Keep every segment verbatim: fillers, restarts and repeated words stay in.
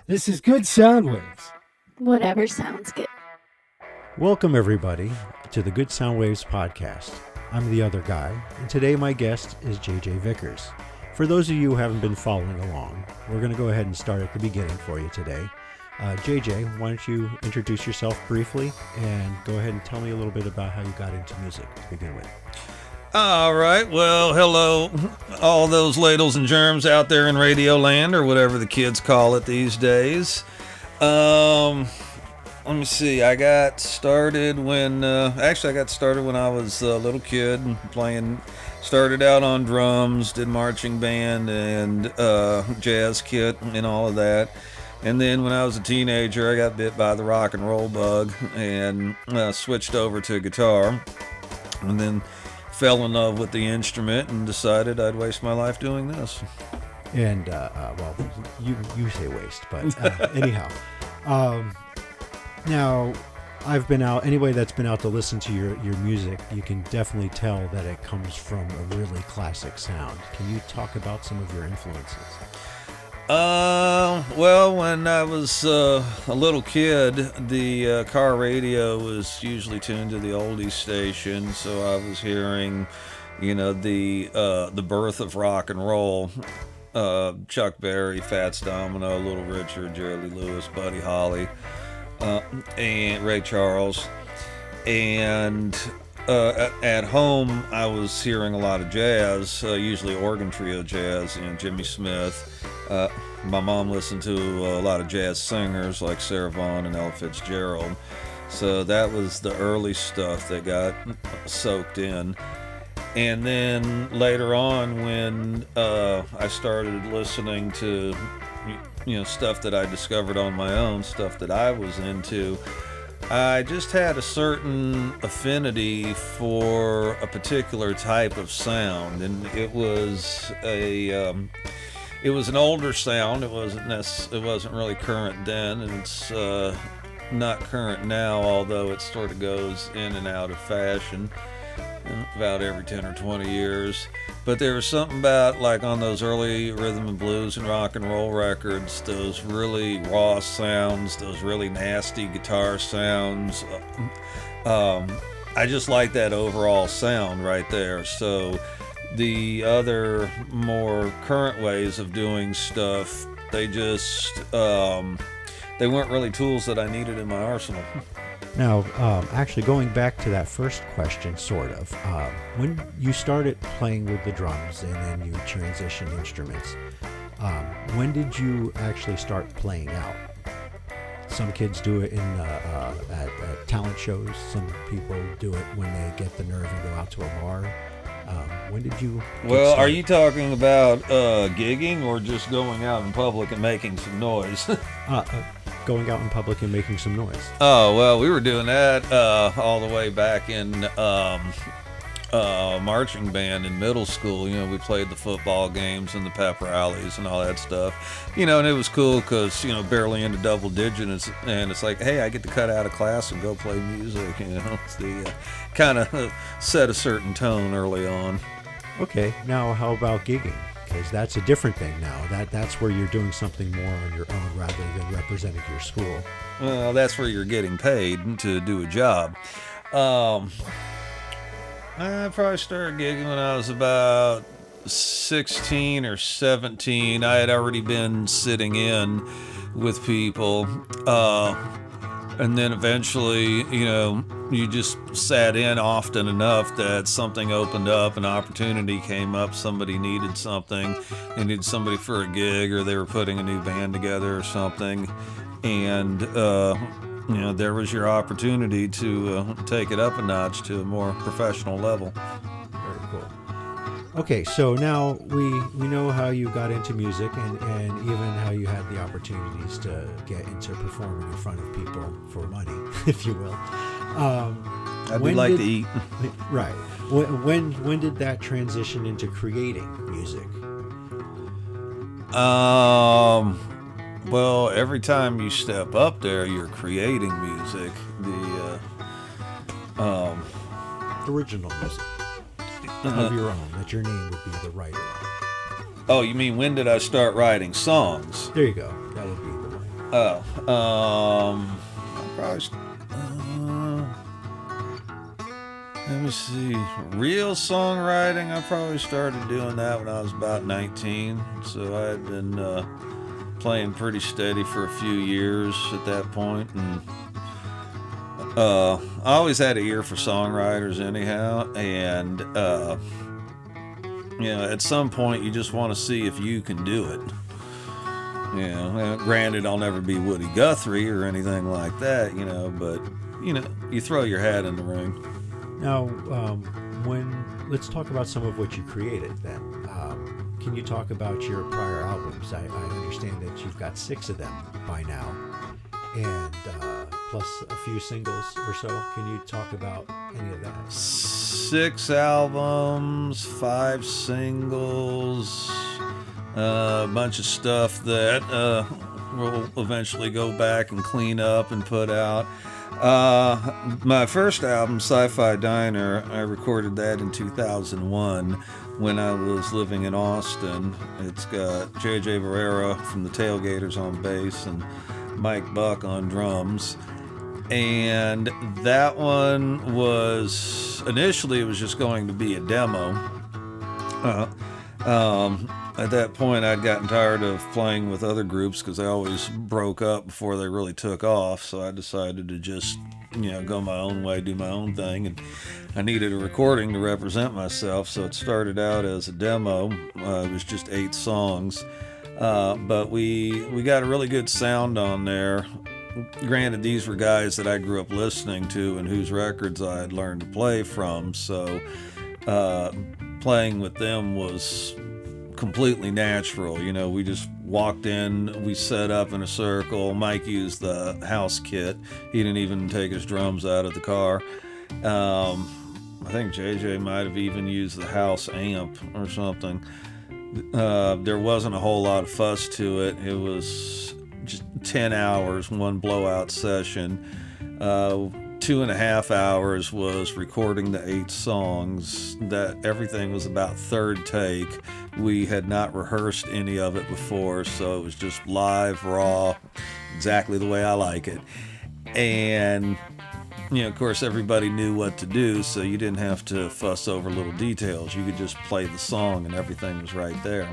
This is Good Sound Waves. Whatever sounds good. Welcome, everybody, to the Good Sound Waves podcast. I'm the other guy, and today my guest is J J Vickers. For those of you who haven't been following along, we're going to go ahead and start at the beginning for you today. Uh, J J, why don't you introduce yourself briefly and go ahead and tell me a little bit about how you got into music to begin with. All right. Well, hello, all those ladles and germs out there in Radio Land, or whatever the kids call it these days. Um, let me see. I got started when, uh, actually, I got started when I was a little kid playing. Started out on drums, did marching band and uh, jazz kit and all of that. And then when I was a teenager, I got bit by the rock and roll bug and uh, switched over to guitar. And then fell in love with the instrument and decided I'd waste my life doing this. And, uh, uh, well, you you say waste, but uh, anyhow. Um, now, I've been out, anybody that's been out to listen to your, your music, you can definitely tell that it comes from a really classic sound. Can you talk about some of your influences? Uh, well, when I was uh, a little kid, the uh, car radio was usually tuned to the oldies station, so I was hearing, you know, the uh, the birth of rock and roll. Uh, Chuck Berry, Fats Domino, Little Richard, Jerry Lee Lewis, Buddy Holly, uh, and Ray Charles. And uh, at home, I was hearing a lot of jazz, uh, usually organ trio jazz, you know, Jimmy Smith. Uh, my mom listened to a lot of jazz singers like Sarah Vaughan and Ella Fitzgerald. So that was the early stuff that got soaked in. And then later on, when uh, I started listening to, you know, stuff that I discovered on my own, stuff that I was into, I just had a certain affinity for a particular type of sound, and it was a um, it was an older sound. It wasn't necess- it wasn't really current then, and it's uh, not current now, although it sort of goes in and out of fashion about every ten or twenty years. But there was something about, like, on those early rhythm and blues and rock and roll records, those really raw sounds, those really nasty guitar sounds. Um, I just like that overall sound right there. So the other more current ways of doing stuff, they just, um, they weren't really tools that I needed in my arsenal. Now, um, actually going back to that first question, sort of, um, when you started playing with the drums and then you transitioned instruments, um, when did you actually start playing out? Some kids do it in uh, uh, at, at talent shows. Some people do it when they get the nerve and go out to a bar. Um, when did you Well, started? are you talking about uh, gigging or just going out in public and making some noise? uh, uh, going out in public and making some noise? Oh, well, we were doing that uh, all the way back in um, uh, marching band in middle school. You know, we played the football games and the pep rallies and all that stuff. You know, and it was cool because, you know, barely into double digits, and it's like, hey, I get to cut out of class and go play music. You know, it's the uh, kind of set a certain tone early on. Okay, now how about gigging? Because that's a different thing now. That that's where you're doing something more on your own rather than representing your school. Well, that's where you're getting paid to do a job. Um, I probably started gigging when I was about sixteen or seventeen. I had already been sitting in with people. Uh, and then eventually, you know, you just sat in often enough that something opened up, an opportunity came up, somebody needed something, they needed somebody for a gig, or they were putting a new band together or something, and uh, you know, there was your opportunity to uh, take it up a notch to a more professional level. Very cool. Okay, so now we we know how you got into music and, and even how you had the opportunities to get into performing in front of people for money, if you will. Um, I do when like did- to eat. Right. When, when when did that transition into creating music? Um, well, every time you step up there, you're creating music. The uh, um, Original music uh, of your own, that your name would be the writer of. oh, you mean when did I start writing songs? There you go. That would be the one. Oh, um, I probably, st- uh, let me see. Real songwriting, I probably started doing that when I was about nineteen. So I had been uh, playing pretty steady for a few years at that point, and uh, I always had an ear for songwriters anyhow, and uh, you know, at some point you just want to see if you can do it. You know, granted, I'll never be Woody Guthrie or anything like that, you know, but, you know, you throw your hat in the ring. Now, um, when let's talk about some of what you created then. Um, can you talk about your prior albums? I, I understand that you've got six of them by now, and uh, plus a few singles or so. Can you talk about any of that? Six albums, five singles, uh, a bunch of stuff that uh, we'll eventually go back and clean up and put out. Uh, my first album, Sci-Fi Diner, I recorded that in two thousand one when I was living in Austin. It's got J J Barrera from the Tailgaters on bass and Mike Buck on drums. And that one was, initially it was just going to be a demo. Uh, um, at that point I'd gotten tired of playing with other groups because they always broke up before they really took off. So I decided to just, you know, go my own way, do my own thing. And I needed a recording to represent myself. So it started out as a demo. Uh, it was just eight songs. Uh, but we, we got a really good sound on there. Granted, these were guys that I grew up listening to and whose records I had learned to play from, so uh, playing with them was completely natural. You know, we just walked in, we set up in a circle. Mike used the house kit. He didn't even take his drums out of the car. Um, I think J J might have even used the house amp or something. Uh, there wasn't a whole lot of fuss to it. It was just ten hours, one blowout session. Uh, two and a half hours was recording the eight songs. That everything was about third take. We had not rehearsed any of it before, so it was just live, raw, exactly the way I like it. And, you know, of course, everybody knew what to do, so you didn't have to fuss over little details. You could just play the song and everything was right there.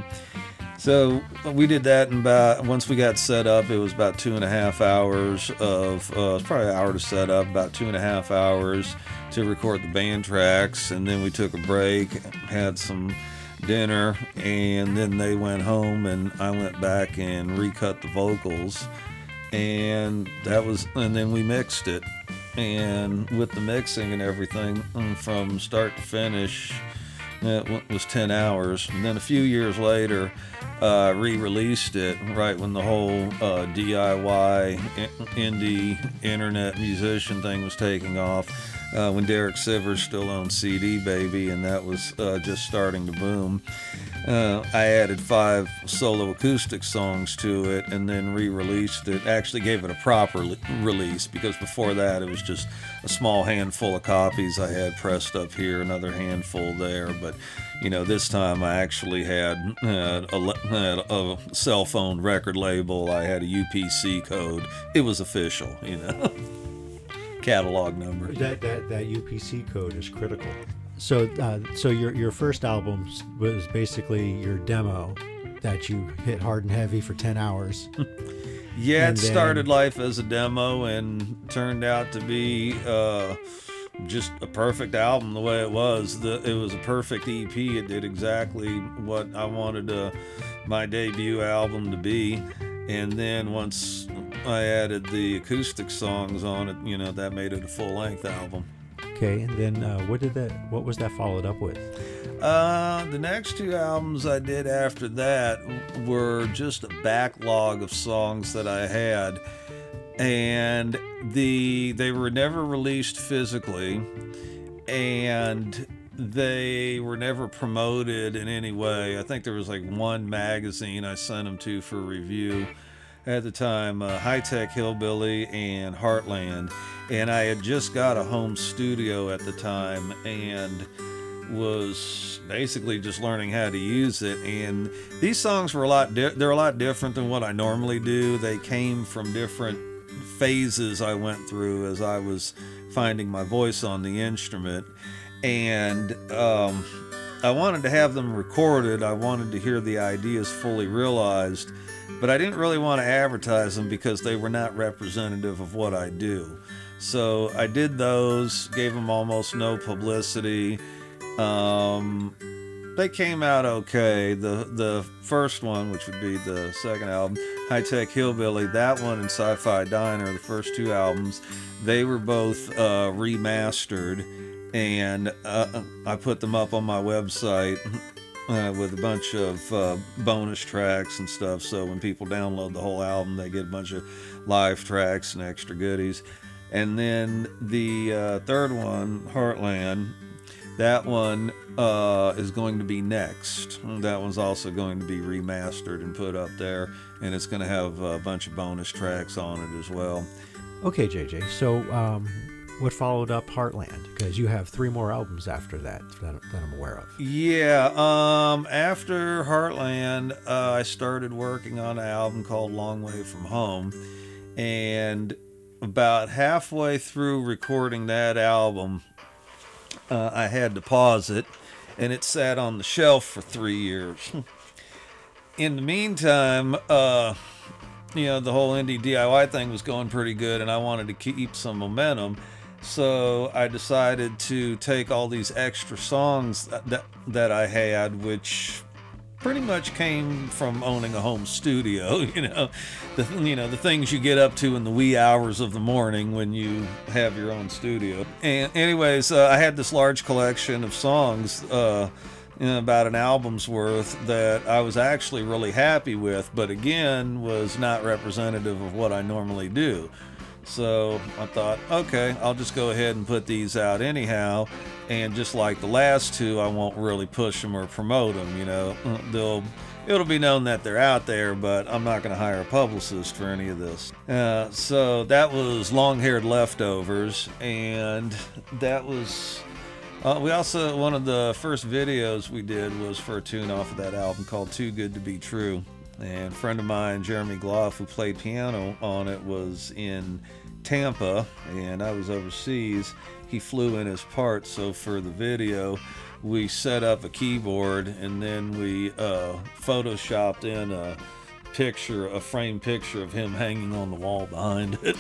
So we did that, and about once we got set up, it was about two and a half hours of, uh, it's probably an hour to set up, about two and a half hours to record the band tracks, and then we took a break, had some dinner, and then they went home, and I went back and recut the vocals, and that was, and then we mixed it, and with the mixing and everything, from start to finish, it was ten hours. And then a few years later, uh, re-released it right when the whole uh, D I Y indie internet musician thing was taking off, uh, when Derek Sivers still owned C D Baby, and that was uh, just starting to boom. Uh, I added five solo acoustic songs to it and then re-released it. Actually gave it a proper le- release, because before that it was just a small handful of copies I had pressed up here, another handful there. But, you know, this time I actually had, had, a, had a cell phone record label. I had a U P C code. It was official, you know. Catalog number. That, that that U P C code is critical. So, uh, so your your first album was basically your demo that you hit hard and heavy for ten hours. Yeah, and it then, started life as a demo and turned out to be uh, just a perfect album the way it was. The, it was a perfect E P. It did exactly what I wanted uh, my debut album to be. And then once I added the acoustic songs on it, you know, that made it a full-length album. Okay, and then uh, what did that? What was that followed up with? Uh, the next two albums I did after that were just a backlog of songs that I had, and the they were never released physically, and they were never promoted in any way. I think there was like one magazine I sent them to for review at the time, uh, High Tech Hillbilly and Heartland, and I had just got a home studio at the time, and was basically just learning how to use it. And these songs were a lot di- they're a lot different than what I normally do. They came from different phases I went through as I was finding my voice on the instrument. And um, I wanted to have them recorded. I wanted to hear the ideas fully realized, but I didn't really want to advertise them because they were not representative of what I do. So I did those, gave them almost no publicity. Um, they came out okay. The the first one, which would be the second album, High Tech Hillbilly, that one and Sci-Fi Diner, the first two albums, they were both uh, remastered, and uh, I put them up on my website uh, with a bunch of uh, bonus tracks and stuff. So when people download the whole album, they get a bunch of live tracks and extra goodies. And then the uh, third one, Heartland, that one uh, is going to be next. That one's also going to be remastered and put up there, and it's going to have a bunch of bonus tracks on it as well. Okay, J J. So, um, what followed up Heartland? Because you have three more albums after that that, that I'm aware of. Yeah. Um, after Heartland, uh, I started working on an album called Long Way From Home, and about halfway through recording that album, uh, I had to pause it, and it sat on the shelf for three years. In the meantime, uh, you know, the whole indie D I Y thing was going pretty good, and I wanted to keep some momentum. So I decided to take all these extra songs that that I had, which pretty much came from owning a home studio, you know, the you know the things you get up to in the wee hours of the morning when you have your own studio. And anyways, uh, I had this large collection of songs, uh, you know, about an album's worth, that I was actually really happy with, but again was not representative of what I normally do. So I thought, okay, I'll just go ahead and put these out anyhow. And just like the last two, I won't really push them or promote them. You know, they'll it'll be known that they're out there, but I'm not going to hire a publicist for any of this. Uh, so that was Long-Haired Leftovers, and that was. Uh, we also one of the first videos we did was for a tune off of that album called "Too Good to Be True." And a friend of mine, Jeremy Gloff, who played piano on it, was in Tampa, and I was overseas. He flew in his part, so for the video, we set up a keyboard, and then we uh, photoshopped in a picture, a framed picture of him hanging on the wall behind it.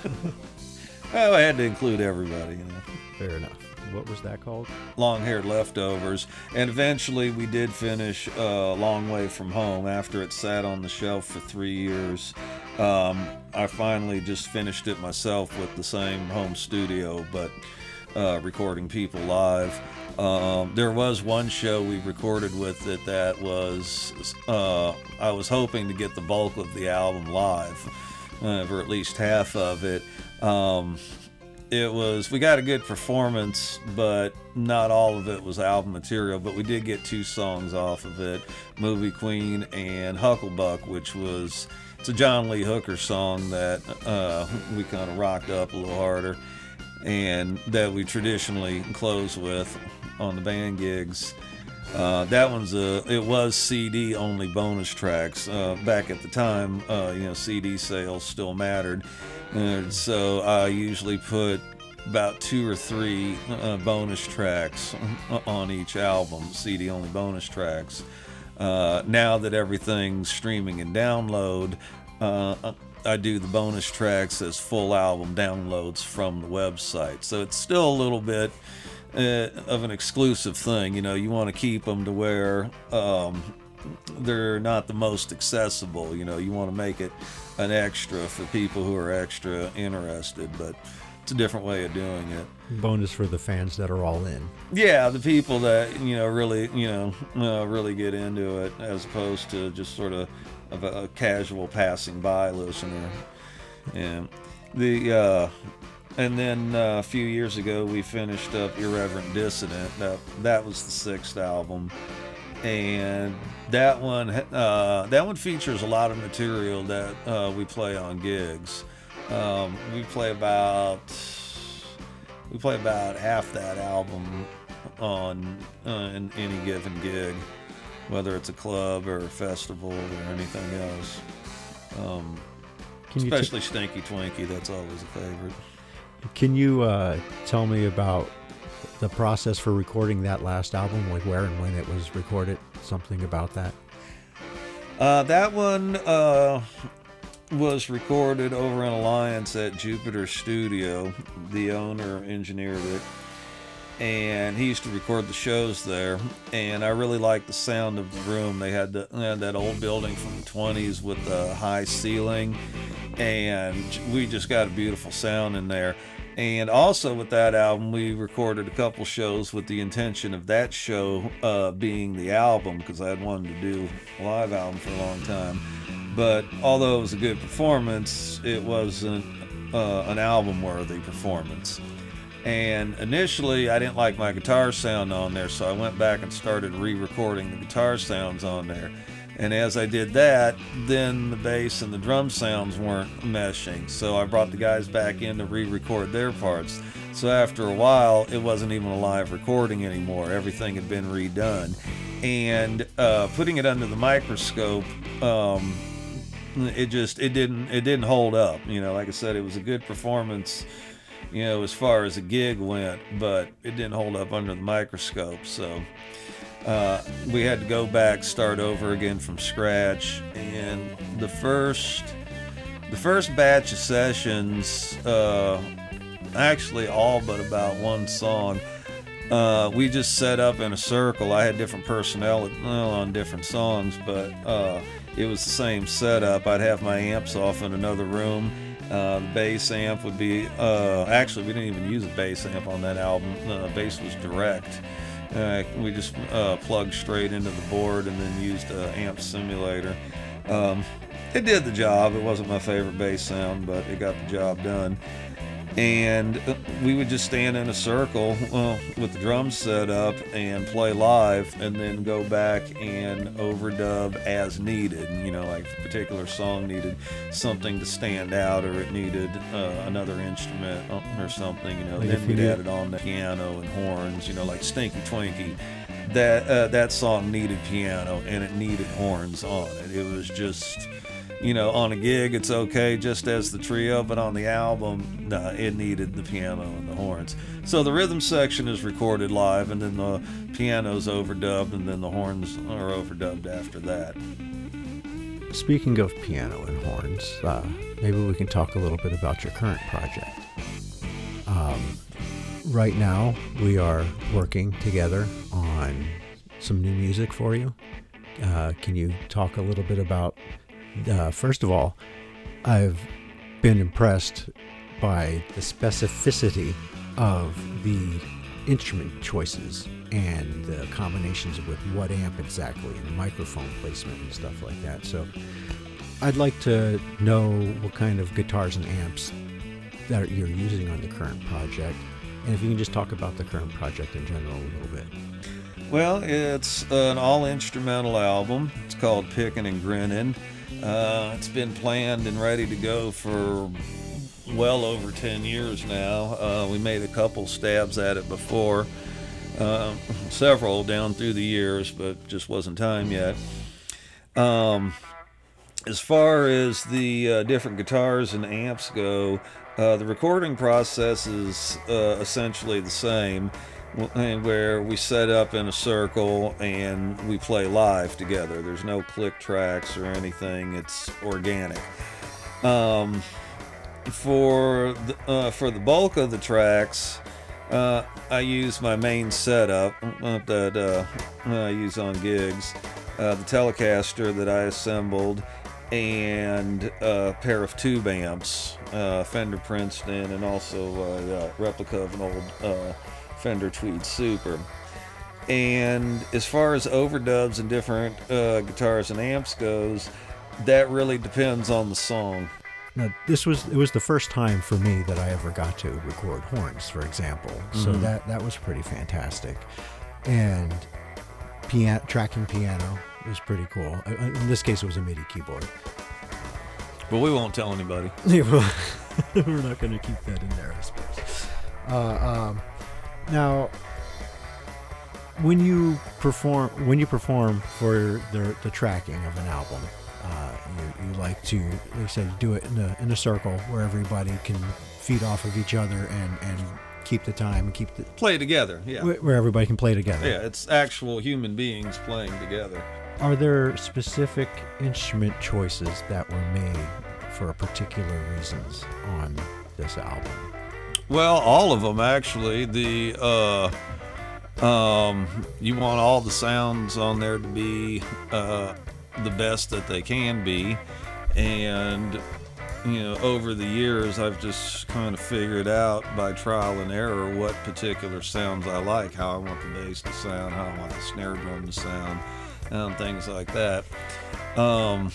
Oh, I had to include everybody, you know. Fair enough. What was that called? Long-Haired Leftovers. And eventually we did finish a uh, Long Way From Home after it sat on the shelf for three years. Um, I finally just finished it myself with the same home studio, but uh, recording people live. Um, there was one show we recorded with it that was, uh, I was hoping to get the bulk of the album live, uh, or at least half of it. Um, It was, we got a good performance, but not all of it was album material, but we did get two songs off of it, Movie Queen and Hucklebuck, which was, it's a John Lee Hooker song that uh, we kind of rocked up a little harder, and that we traditionally close with on the band gigs. Uh, that one's a, it was C D only bonus tracks. Uh, back at the time, uh, you know, C D sales still mattered. And so I usually put about two or three uh, bonus tracks on each album, C D only bonus tracks. Uh, now that everything's streaming and download, uh, I do the bonus tracks as full album downloads from the website. So it's still a little bit uh, of an exclusive thing. You know, you want to keep them to where um, they're not the most accessible. You know, you want to make it an extra for people who are extra interested, but it's a different way of doing it. Bonus for the fans that are all in. Yeah, the people that, you know, really, you know, uh, really get into it, as opposed to just sort of, of a, a casual passing by listener. And the uh, and then uh, a few years ago we finished up Irreverent Dissident. That that was the sixth album. And that one, uh, that one features a lot of material that uh, we play on gigs. Um, we play about, we play about half that album on uh, in any given gig, whether it's a club or a festival or anything else. Um, Can you especially Stinky Twinkie, that's always a favorite. Can you uh, tell me about the process for recording that last album, like where and when it was recorded? Something about that? Uh, that one uh, was recorded over in Alliance at Jupiter Studio. The owner engineered it, and he used to record the shows there. And I really liked the sound of the room. They had, the, they had that old building from the twenties with the high ceiling, and we just got a beautiful sound in there. And also with that album, we recorded a couple shows with the intention of that show uh, being the album, because I had wanted to do a live album for a long time. But although it was a good performance, it wasn't uh, an album-worthy performance. And initially, I didn't like my guitar sound on there, so I went back and started re-recording the guitar sounds on there. And as I did that, then the bass and the drum sounds weren't meshing. So I brought the guys back in to re-record their parts. So after a while, it wasn't even a live recording anymore. Everything had been redone. And uh, putting it under the microscope, um, it just, it didn't, it didn't hold up. You know, like I said, it was a good performance, you know, as far as a gig went, but it didn't hold up under the microscope. So Uh, we had to go back, start over again from scratch, and the first, the first batch of sessions, uh, actually all but about one song, uh, we just set up in a circle. I had different personnel well, on different songs, but uh, it was the same setup. I'd have my amps off in another room. Uh, the bass amp would be, uh, actually we didn't even use a bass amp on that album. The bass was direct. Uh, we just uh, plugged straight into the board and then used an amp simulator. Um, it did the job. It wasn't my favorite bass sound, but it got the job done. And we would just stand in a circle uh, with the drums set up and play live, and then go back and overdub as needed. You know, like a particular song needed something to stand out, or it needed uh, another instrument or something. You know, like then we'd add it on the piano and horns. You know, like Stinky Twinkie. That uh, that song needed piano and it needed horns on it. It was just, you know, on a gig it's okay just as the trio, but on the album, nah, it needed the piano and the horns. So the rhythm section is recorded live, and then the piano's overdubbed, and then the horns are overdubbed after that. Speaking of piano and horns, uh, maybe we can talk a little bit about your current project. Um, right now, we are working together on some new music for you. Uh, can you talk a little bit about Uh, first of all, I've been impressed by the specificity of the instrument choices and the combinations with what amp exactly and the microphone placement and stuff like that. So I'd like to know what kind of guitars and amps that you're using on the current project, and if you can just talk about the current project in general a little bit. Well, it's an all-instrumental album. It's called Pickin' and Grinnin'. Uh, it's been planned and ready to go for well over ten years now. Uh, we made a couple stabs at it before, uh, several down through the years, but just wasn't time yet. Um, as far as the uh, different guitars and amps go, uh, the recording process is uh, essentially the same, where we set up in a circle and we play live together. There's no click tracks or anything. It's organic. Um, for the, uh, for the bulk of the tracks, uh, I use my main setup that uh, I use on gigs, uh, the Telecaster that I assembled, and a pair of tube amps, uh, Fender Princeton, and also a replica of an old uh, Fender Tweed Super. And as far as overdubs and different uh, guitars and amps goes, that really depends on the song. Now, this was it was the first time for me that I ever got to record horns, for example. Mm-hmm. So that that was pretty fantastic. And piano, tracking piano was pretty cool. In this case, it was a MIDI keyboard. But we won't tell anybody. We're not going to keep that in there, I suppose. Uh, um, now, when you perform when you perform for the the tracking of an album, uh, you, you like to, like I said, do it in a in a circle where everybody can feed off of each other and and keep the time and keep the Play together, yeah. where everybody can play together. Yeah, it's actual human beings playing together. Are there specific instrument choices that were made for particular reasons on this album? Well, all of them actually. The uh, um, you want all the sounds on there to be uh, the best that they can be, and you know, over the years, I've just kind of figured out by trial and error what particular sounds I like, how I want the bass to sound, how I want the snare drum to sound, and things like that. Um,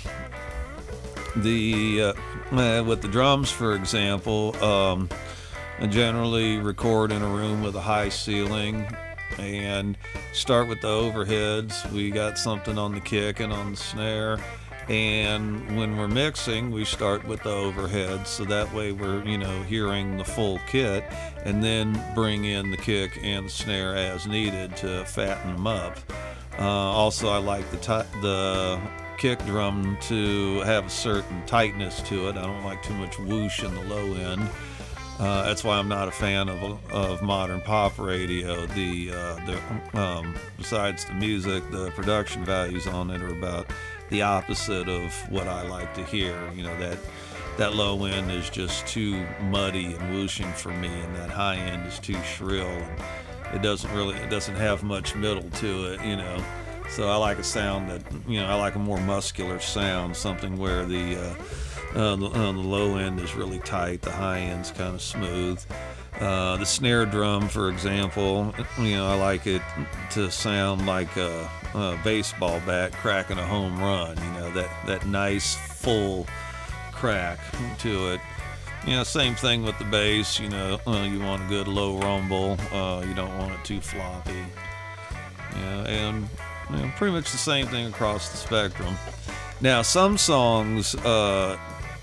the uh, with the drums, for example, um, I generally record in a room with a high ceiling and start with the overheads. We got something on the kick and on the snare. And when we're mixing, we start with the overheads, so that way we're, you know, hearing the full kit, and then bring in the kick and the snare as needed to fatten them up. Uh, also, I like the t- the kick drum to have a certain tightness to it. I don't like too much whoosh in the low end. Uh, that's why I'm not a fan of of modern pop radio. The uh, the um, besides the music, the production values on it are about the opposite of what I like to hear. You know, that that low end is just too muddy and whooshing for me, and that high end is too shrill. And it doesn't really, it doesn't have much middle to it, you know. So I like a sound that, you know, I like a more muscular sound, something where the uh, uh, the, uh, the low end is really tight, the high end's kind of smooth. Uh, the snare drum, for example, you know, I like it to sound like a, a baseball bat cracking a home run. You know, that that nice full crack to it. You know, same thing with the bass. You know, uh, you want a good low rumble. Uh, you don't want it too floppy. You know, and you know, pretty much the same thing across the spectrum. Now, some songs uh,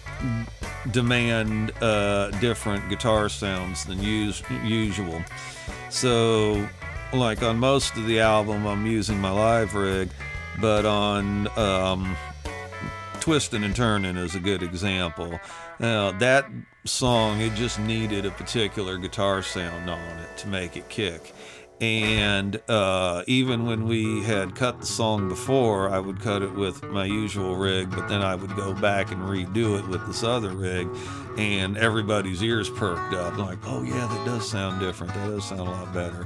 demand uh, different guitar sounds than us- usual. So, like on most of the album, I'm using my live rig, but on um, Twistin' and Turnin' is a good example. Now, that song, it just needed a particular guitar sound on it to make it kick. And uh, even when we had cut the song before, I would cut it with my usual rig, but then I would go back and redo it with this other rig, and everybody's ears perked up. Like, oh yeah, that does sound different. That does sound a lot better.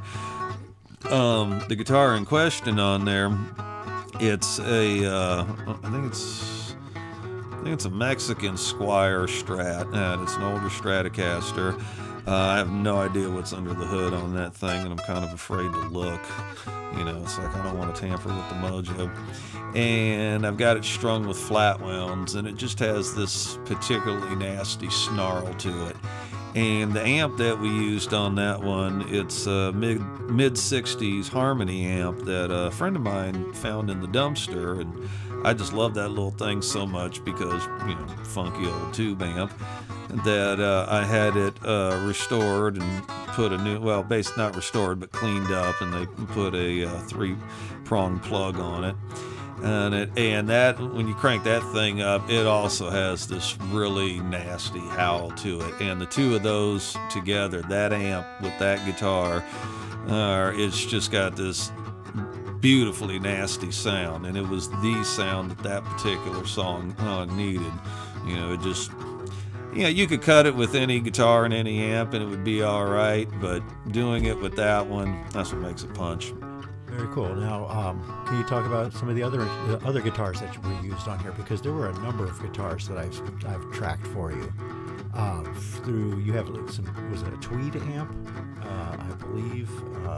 Um, the guitar in question on there, it's a, uh, I think it's, I think it's a Mexican Squier Strat, and it's an older Stratocaster. Uh, I have no idea what's under the hood on that thing, and I'm kind of afraid to look. You know, it's like I don't want to tamper with the mojo. And I've got it strung with flat wounds, and it just has this particularly nasty snarl to it. And the amp that we used on that one, it's a mid mid sixties Harmony amp that a friend of mine found in the dumpster, and I just love that little thing so much because, you know, funky old tube amp, that uh, I had it uh, restored and put a new, well, basically not restored, but cleaned up, and they put a uh, three-prong plug on it. And it, and that, when you crank that thing up, it also has this really nasty howl to it. And the two of those together, that amp with that guitar, uh, it's just got this beautifully nasty sound. And it was the sound that that particular song uh, needed. You know, it just, you know, you could cut it with any guitar and any amp and it would be all right. But doing it with that one, that's what makes it punch. Very cool. Now, um, can you talk about some of the other the other guitars that were used on here? Because there were a number of guitars that I've I've tracked for you. Um, through you have like some, was it a Tweed amp? Uh, I believe. Uh,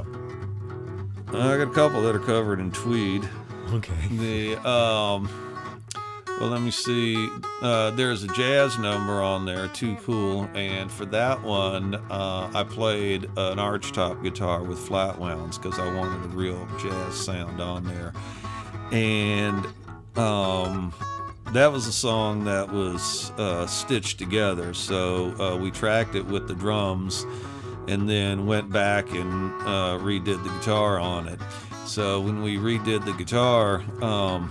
I got a couple that are covered in Tweed. Okay. The um, well, let me see. Uh, there's a jazz number on there, Too Cool, and for that one, uh, I played an archtop guitar with flat wounds because I wanted a real jazz sound on there. And um, that was a song that was uh, stitched together, so uh, we tracked it with the drums and then went back and uh, redid the guitar on it. So when we redid the guitar, um,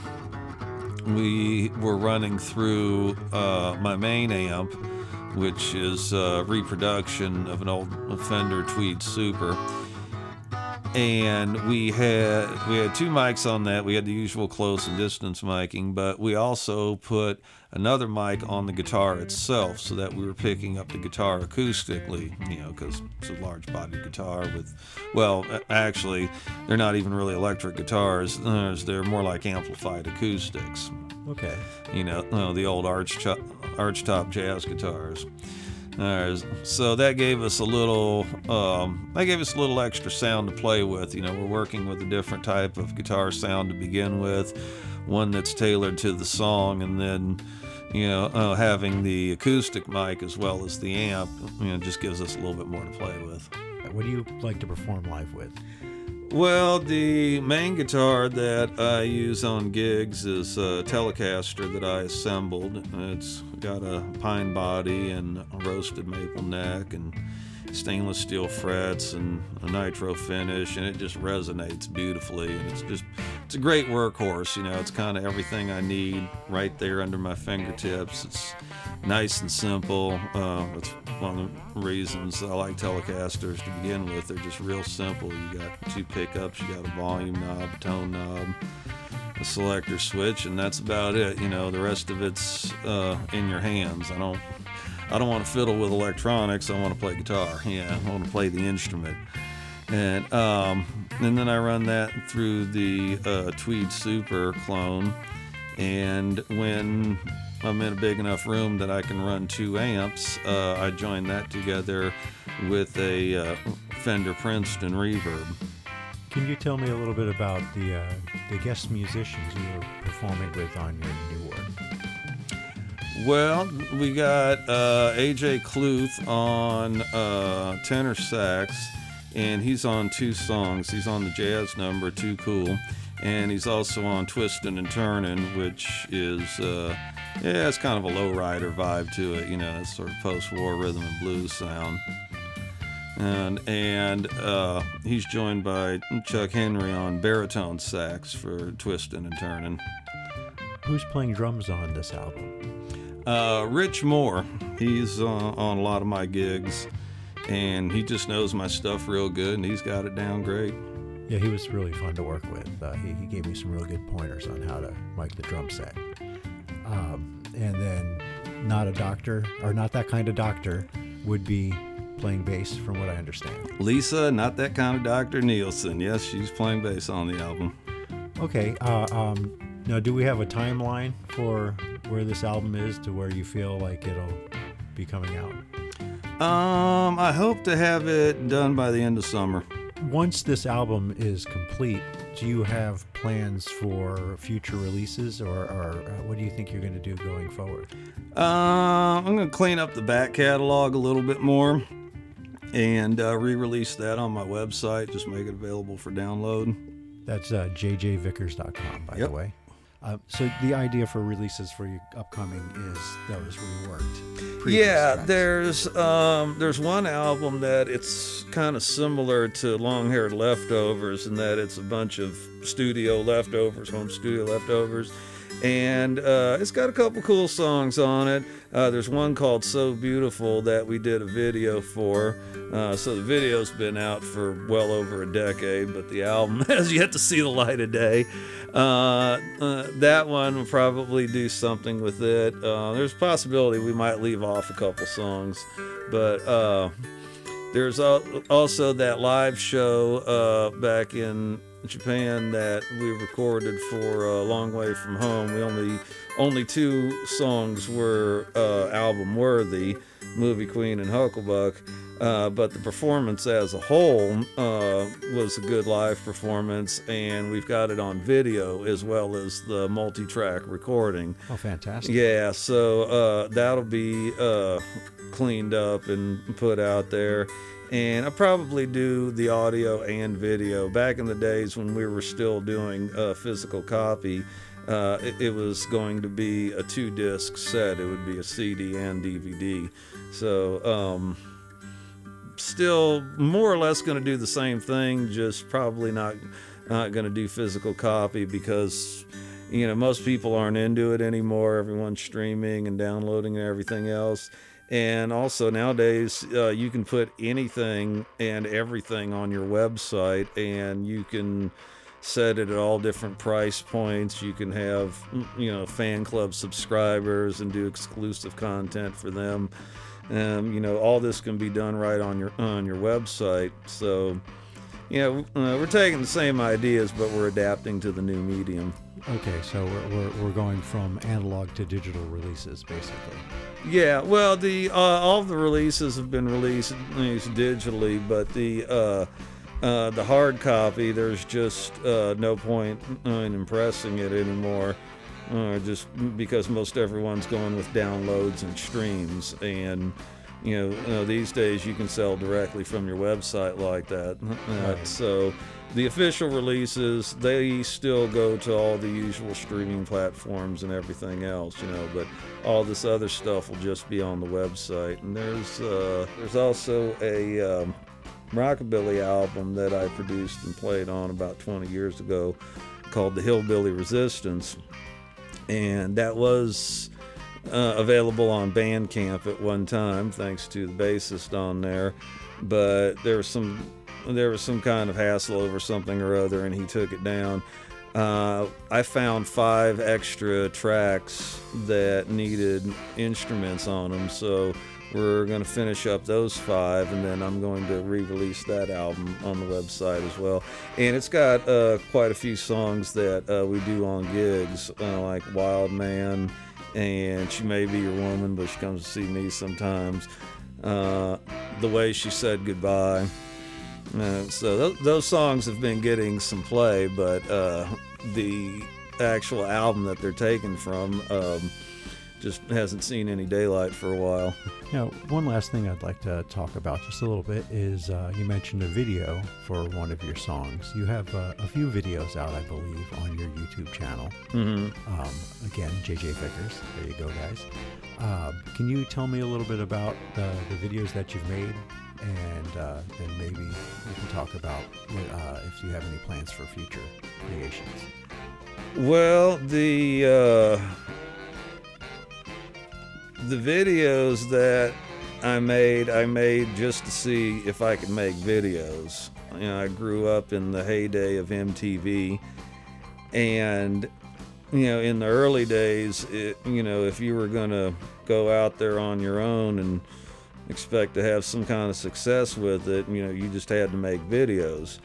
we were running through uh, my main amp, which is a reproduction of an old Fender Tweed Super. And we had we had two mics on that. We had the usual close and distance miking, but we also put another mic on the guitar itself, so that we were picking up the guitar acoustically, you know, because it's a large-bodied guitar with, well, actually, they're not even really electric guitars. They're more like amplified acoustics. Okay. You know, you know the old arch archtop jazz guitars. Uh, so that gave us a little, um, that gave us a little extra sound to play with. You know, we're working with a different type of guitar sound to begin with, one that's tailored to the song, and then, you know, uh, having the acoustic mic as well as the amp, you know, just gives us a little bit more to play with. What do you like to perform live with? Well, the main guitar that I use on gigs is a Telecaster that I assembled. It's got a pine body and a roasted maple neck and stainless steel frets and a nitro finish, and it just resonates beautifully. And it's just, it's a great workhorse. You know, it's kind of everything I need right there under my fingertips. It's nice and simple. Uh, that's one of the reasons I like Telecasters to begin with. They're just real simple. You got two pickups, you got a volume knob, a tone knob, a selector switch, and that's about it. You know, the rest of it's uh, in your hands. I don't I don't want to fiddle with electronics. I want to play guitar. Yeah, I want to play the instrument. And um, and then I run that through the uh, Tweed Super clone. And when I'm in a big enough room that I can run two amps, uh, I join that together with a uh, Fender Princeton reverb. Can you tell me a little bit about the uh, the guest musicians you were performing with on your new work? Well, we got uh, A J Cluth on uh, tenor sax, and he's on two songs. He's on the jazz number, Too Cool, and he's also on Twistin' and Turnin', which is, uh, yeah, it's kind of a lowrider vibe to it, you know, it's sort of post-war rhythm and blues sound. And and uh, he's joined by Chuck Henry on baritone sax for Twistin' and Turnin'. Who's playing drums on this album? Uh, Rich Moore. He's uh, on a lot of my gigs, and he just knows my stuff real good, and he's got it down great. Yeah, he was really fun to work with. Uh, he, he gave me some real good pointers on how to mic the drum set. Um, and then Not a Doctor, or Not That Kind of Doctor, would be playing bass, from what I understand. Lisa, Not That Kind of Doctor Nielsen. Yes, she's playing bass on the album. Okay. Uh, um, now, do we have a timeline for where this album is to where you feel like it'll be coming out? Um, I hope to have it done by the end of summer. Once this album is complete, do you have plans for future releases, or, or uh, what do you think you're going to do going forward? Uh, I'm going to clean up the back catalog a little bit more and uh, re-release that on my website, just make it available for download. That's uh, j j vickers dot com, by Yep. the way. Uh, so the idea for releases for your upcoming is those reworked. previous Yeah, tracks. there's um, there's one album that it's kind of similar to Long Haired Leftovers in that it's a bunch of studio leftovers, home studio leftovers, and uh, it's got a couple cool songs on it. Uh, there's one called So Beautiful that we did a video for. Uh, so the video's been out for well over a decade, but the album has yet to see the light of day. Uh, uh, that one will probably do something with it. Uh, there's a possibility we might leave off a couple songs, but uh, there's al- also that live show uh, back in Japan that we recorded for uh, Long Way From Home. We only only two songs were uh, album worthy, Movie Queen and Hucklebuck. Uh, but the performance as a whole uh, was a good live performance, and we've got it on video as well as the multi-track recording. Oh, fantastic. Yeah, so uh, that'll be uh, cleaned up and put out there. And I'll probably do the audio and video. Back in the days when we were still doing a physical copy, uh, it, it was going to be a two-disc set. It would be a C D and D V D. So, um, still more or less going to do the same thing, just probably not not going to do physical copy because, you know, most people aren't into it anymore. Everyone's streaming and downloading and everything else. And also nowadays, uh, you can put anything and everything on your website, and you can set it at all different price points. You can have, you know, fan club subscribers and do exclusive content for them. Um, you know, all this can be done right on your on your website. So, you know, uh, we're taking the same ideas, but we're adapting to the new medium. Okay, so we're, we're, we're going from analog to digital releases, basically. Yeah, well, the uh, all of the releases have been released, released digitally, but the uh, uh, the hard copy, there's just uh, no point in impressing it anymore, uh, just because most everyone's going with downloads and streams, and you know, you know these days you can sell directly from your website like that. Uh, Right. So the official releases, they still go to all the usual streaming platforms and everything else, you know, but all this other stuff will just be on the website. And there's uh, there's also a um, rockabilly album that I produced and played on about twenty years ago called The Hillbilly Resistance, and that was uh, available on Bandcamp at one time, thanks to the bassist on there. But there was some there was some kind of hassle over something or other, and he took it down. Uh, I found five extra tracks that needed instruments on them, so we're going to finish up those five, and then I'm going to re-release that album on the website as well. And it's got uh, quite a few songs that uh, we do on gigs, uh, like Wild Man and She May Be Your Woman, but she comes to see me sometimes. Uh, The Way She Said Goodbye. Uh, so th- those songs have been getting some play, but uh, the actual album that they're taken from um, just hasn't seen any daylight for a while. Now, one last thing I'd like to talk about just a little bit is uh, you mentioned a video for one of your songs. You have uh, a few videos out, I believe, on your YouTube channel. Mm-hmm. Um, again, J J Vickers. There you go, guys. Uh, can you tell me a little bit about the, the videos that you've made? And uh, then maybe we can talk about uh, if you have any plans for future creations. Well, the uh, the videos that I made, I made just to see if I could make videos. You know, I grew up in the heyday of M T V, and you know, in the early days, it, you know, if you were gonna go out there on your own and expect to have some kind of success with it, you know, you just had to make videos.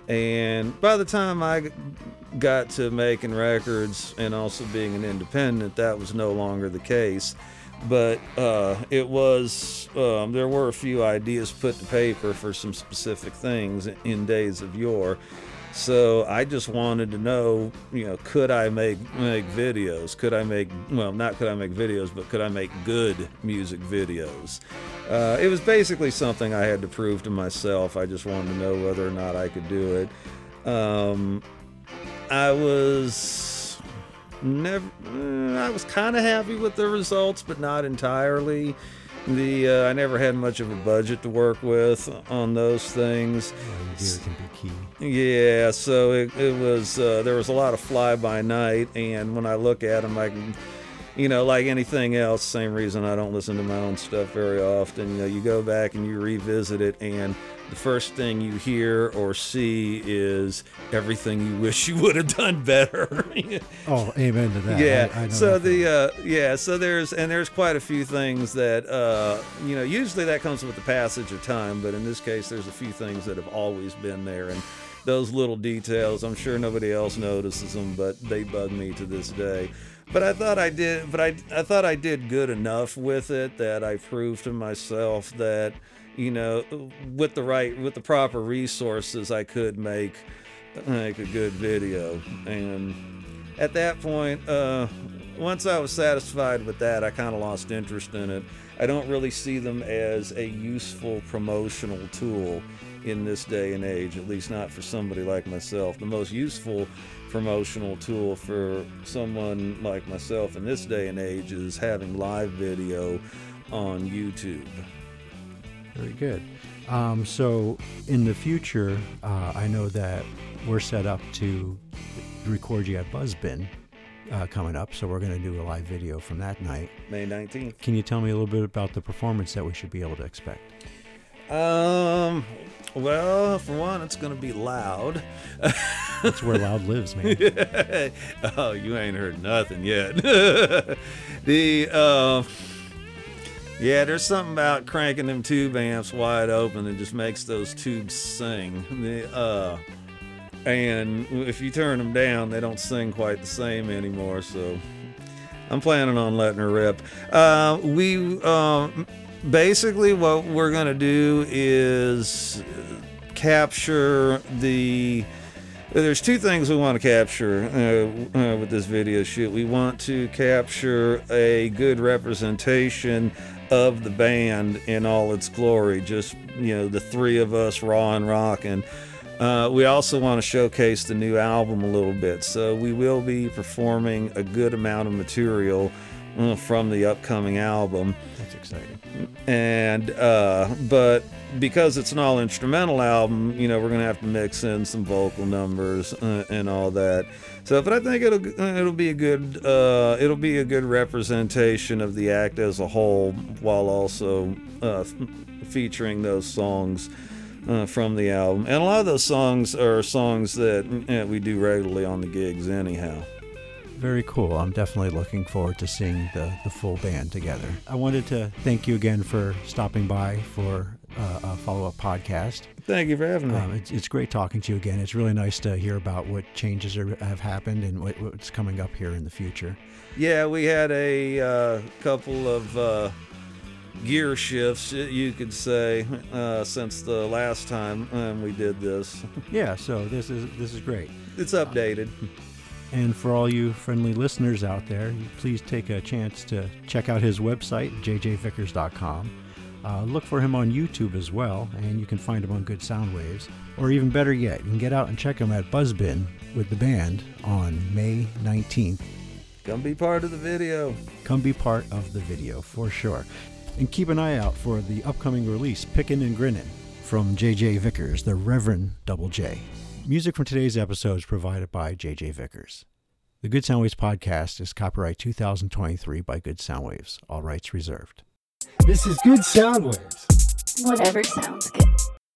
And by the time I got to making records and also being an independent, that was no longer the case. But uh, it was, um, there were a few ideas put to paper for some specific things in days of yore. So I just wanted to know, you know, could I make make videos? Could I make, well, not could I make videos, but could I make good music videos? Uh, it was basically something I had to prove to myself. I just wanted to know whether or not I could do it. Um, I was never, uh, I was kind of happy with the results, but not entirely. The uh, I never had much of a budget to work with on those things. Yeah, the gear can be key. Yeah, so it, it was, uh, there was a lot of fly-by-night, and when I look at them, I can, you know, like anything else, same reason I don't listen to my own stuff very often. You know, you go back and you revisit it, and the first thing you hear or see is everything you wish you would have done better. Oh, amen to that. Yeah. I, I know so that the uh, yeah. So there's and there's quite a few things that uh, you know. Usually that comes with the passage of time, but in this case, there's a few things that have always been there, and those little details, I'm sure nobody else notices them, but they bug me to this day. But I thought I did. But I I thought I did good enough with it that I proved to myself that, you know, with the right, with the proper resources, I could make make a good video. And at that point, uh, once I was satisfied with that, I kind of lost interest in it. I don't really see them as a useful promotional tool in this day and age, at least not for somebody like myself. The most useful promotional tool for someone like myself in this day and age is having live video on YouTube. Very good. Um, so in the future, uh, I know that we're set up to record you at Buzzbin uh, coming up. So we're going to do a live video from that night. May nineteenth. Can you tell me a little bit about the performance that we should be able to expect? Um, well, for one, it's going to be loud. That's where loud lives, man. Oh, you ain't heard nothing yet. the, uh, yeah, there's something about cranking them tube amps wide open that just makes those tubes sing. The, uh, and if you turn them down, they don't sing quite the same anymore, so I'm planning on letting her rip. Uh, we, uh, basically what we're going to do is capture the... There's two things we want to capture uh, uh, with this video shoot. We want to capture a good representation of the band in all its glory, just, you know, the three of us raw and rocking. Uh, we also want to showcase the new album a little bit, so we will be performing a good amount of material uh, from the upcoming album. That's exciting. And uh, but because it's an all instrumental album, you know, we're gonna have to mix in some vocal numbers uh, and all that. So, but I think it'll it'll be a good uh, it'll be a good representation of the act as a whole, while also uh, f- featuring those songs uh, from the album. And a lot of those songs are songs that uh, we do regularly on the gigs, anyhow. Very cool. I'm definitely looking forward to seeing the, the full band together. I wanted to thank you again for stopping by for uh, a follow-up podcast. Thank you for having me. Um, it's, it's great talking to you again. It's really nice to hear about what changes are, have happened and what, what's coming up here in the future. Yeah, we had a uh, couple of uh, gear shifts, you could say, uh, since the last time um, we did this. Yeah, so this is this is great. It's updated. And for all you friendly listeners out there, please take a chance to check out his website, j j vickers dot com. Uh, look for him on YouTube as well, and you can find him on Good Sound Waves. Or even better yet, you can get out and check him at Buzzbin with the band on May nineteenth. Come be part of the video. Come be part of the video, for sure. And keep an eye out for the upcoming release, Pickin' and Grinnin', from J J Vickers, the Reverend Double J. Music from today's episode is provided by J J Vickers. The Good Sound Waves podcast is copyright two thousand twenty-three by Good Sound Waves. All rights reserved. This is Good Sound Waves. Whatever sounds good.